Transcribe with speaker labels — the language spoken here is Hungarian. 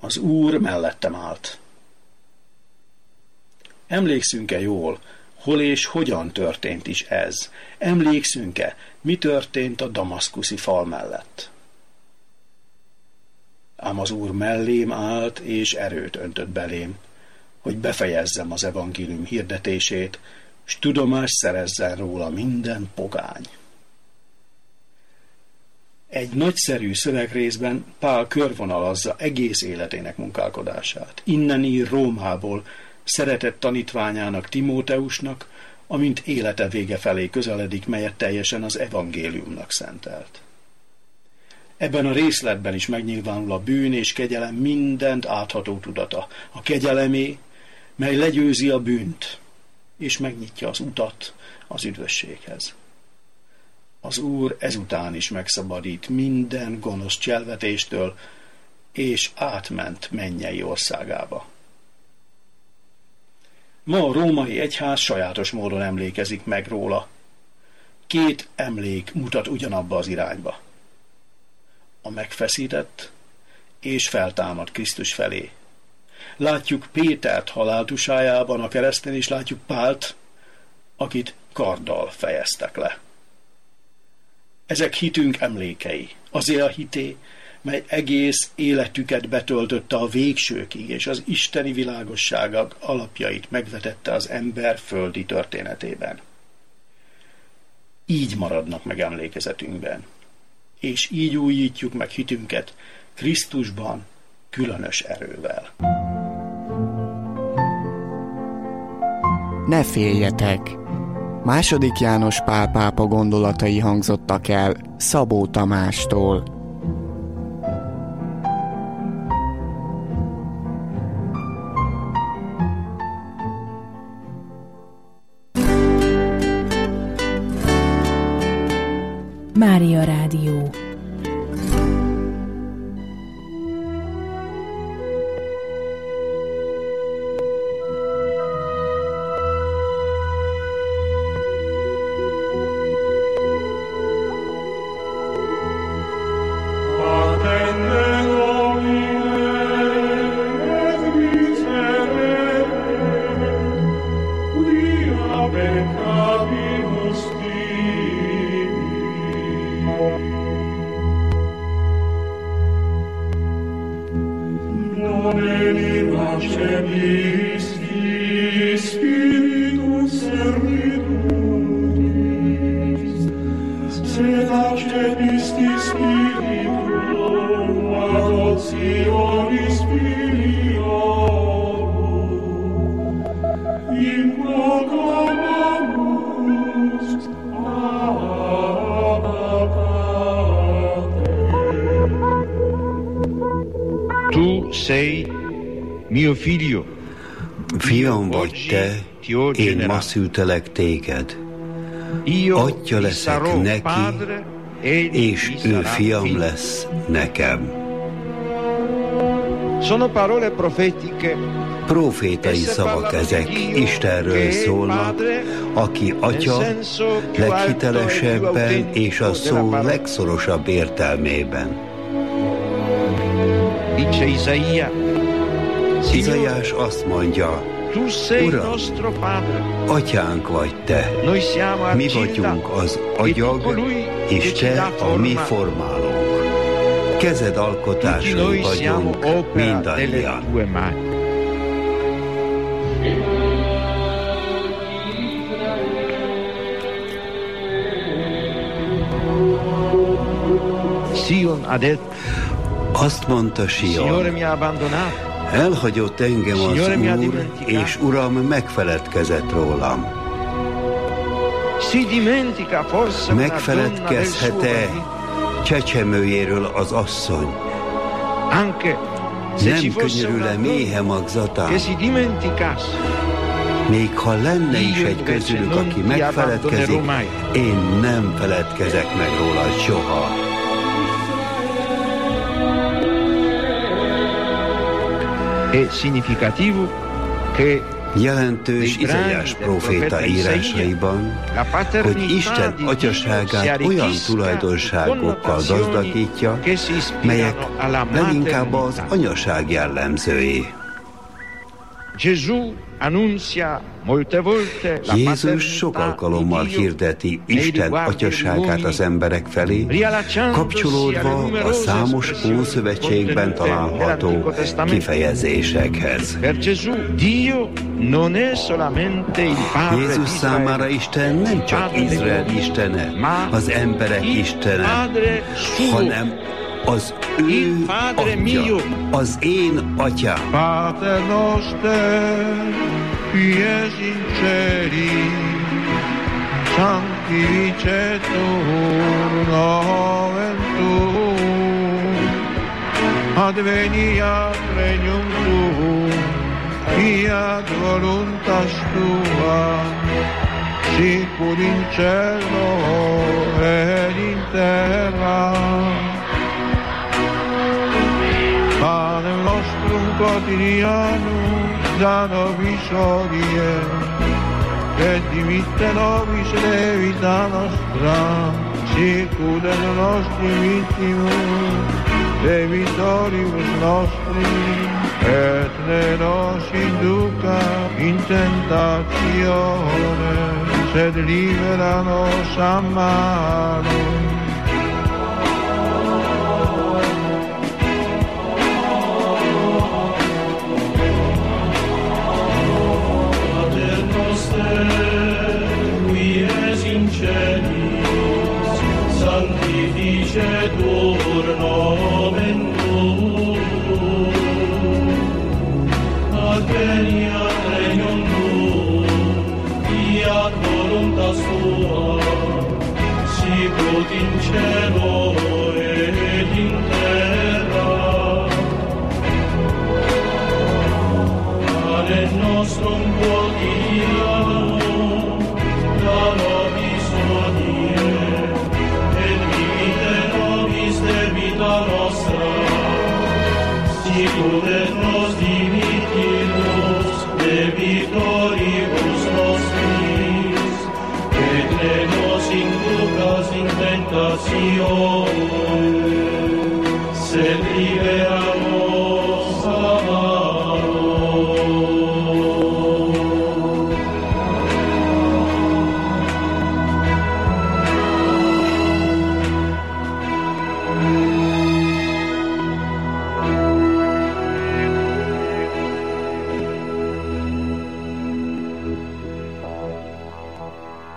Speaker 1: Az Úr mellettem állt. Emlékszünk-e jól, hol és hogyan történt is ez? Emlékszünk-e, mi történt a damaszkuszi fal mellett? Ám az Úr mellém állt, és erőt öntött belém, hogy befejezzem az evangélium hirdetését, s tudomást szerezzen róla minden pogány. Egy nagyszerű szövegrészben Pál körvonalazza egész életének munkálkodását. Innen ír Rómából szeretett tanítványának, Timóteusnak, amint élete vége felé közeledik, melyet teljesen az evangéliumnak szentelt. Ebben a részletben is megnyilvánul a bűn és kegyelem mindent átható tudata. A kegyelemé, mely legyőzi a bűnt, és megnyitja az utat az üdvösséghez. Az Úr ezután is megszabadít minden gonosz cselvetéstől, és átment mennyei országába. Ma a római egyház sajátos módon emlékezik meg róla. 2 emlék mutat ugyanabba az irányba. A megfeszített és feltámadt Krisztus felé. Látjuk Pétert haláltusájában a kereszten, és látjuk Pált, akit karddal fejeztek le. Ezek hitünk emlékei, azért a hité, mely egész életüket betöltötte a végsőkig, és az isteni világosságok alapjait megvetette az ember földi történetében. Így maradnak meg emlékezetünkben, és így újítjuk meg hitünket Krisztusban különös erővel.
Speaker 2: Ne féljetek! II. János Pál pápa gondolatai hangzottak el Szabó Tamástól.
Speaker 3: Mária Rádió.
Speaker 4: Tu sei mio figlio.
Speaker 5: Fiam vagy te, én ma szültelek téged. Atya leszek neki, és ő fiam lesz nekem.
Speaker 4: Sono parole profetiche.
Speaker 5: Profétai szavak ezek, Istenről szólnak, aki Atya leghitelesebben és a szó legszorosabb értelmében. Izaiás azt mondja, Uram, Atyánk vagy te, mi vagyunk az agyag, és te a mi formálónk. Kezed alkotásai vagyunk mindannyian. Azt mondta Sion, elhagyott engem az Úr, és Uram megfeledkezett rólam. Megfeledkezhet-e csecsemőjéről az asszony? Nem könyörül-e méhe magzatán? Még ha lenne is egy közülük, aki megfeledkezik, én nem feledkezek meg róla soha.
Speaker 4: È significativo che
Speaker 5: Jelentős Izaiás próféta írásaiban, hogy Isten atyaságát olyan tulajdonságokkal gazdagítja, melyek leginkább az anyaság jellemzői. Jézus sok alkalommal hirdeti Isten atyaságát az emberek felé, kapcsolódva a számos Ószövetségben található kifejezésekhez. Jézus számára Isten nem csak Izrael istene, az emberek istene, hanem az ő atya, az én atyám.
Speaker 4: Pater noster, qui es in celi, sanctificetur nomen tuum, adveniat regnum tuum, fiat voluntas tua, sicur in cielo et in terra. Panem nostrum quotidianum da nobis hodie, et dimitte nobis levita nostra, sicut et nostri vittimus, debitoribus nostri, et ne nos induca in tentatione, sed libera nos a malo.
Speaker 6: Sanctificetur nomen tuum, adveniat regnum tuum, fiat voluntas tua, sicut in cielo et in terra. Panem nostrum quotidianum da nobis hodie, debita nostra, sicut et nos dimittimus debitoribus nostris, et ne nos inducas in tentatione, sed libera